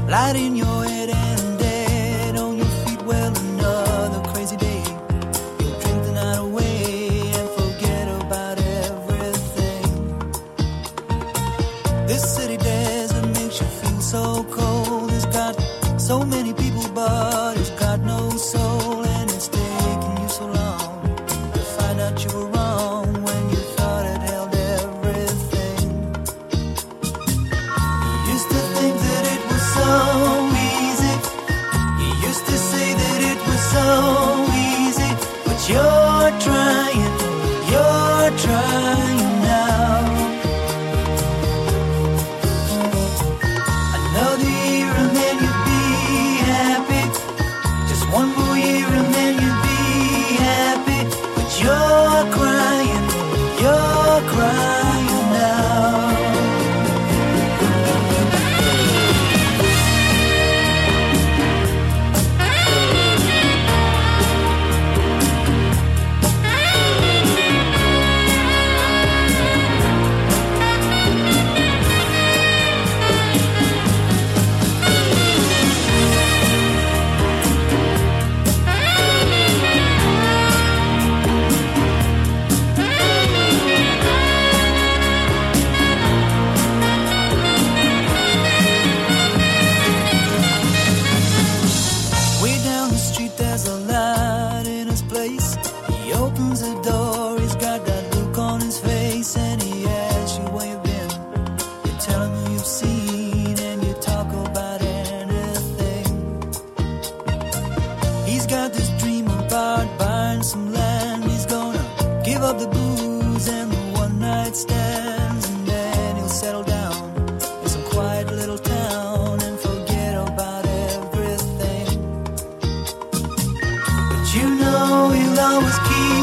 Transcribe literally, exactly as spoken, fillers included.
light in your head and dead on your feet. Well, another crazy day. You'll drink the night away and forget about everything. This city desert makes you feel so cold. It's got so many people, but it's got no soul. And it's taken you so long to find out you were wrong when you thought it held everything. You used to think that it was so easy. You used to say that it was so easy. But you're trying, you're trying now. Another year and then you'd be happy. Just one more year and then you'd be happy. But you're crying, you're crying now. Way down the street there's a light in his place. He opens the door, he's got that look on his face. And he asks you where you've been. You tell him who you've seen and you talk about anything. He's got this dream about buying some land. He's gonna give up the booze and the one night stands. And then he'll settle down in some quiet little town and forget about everything. But you know he'll always keep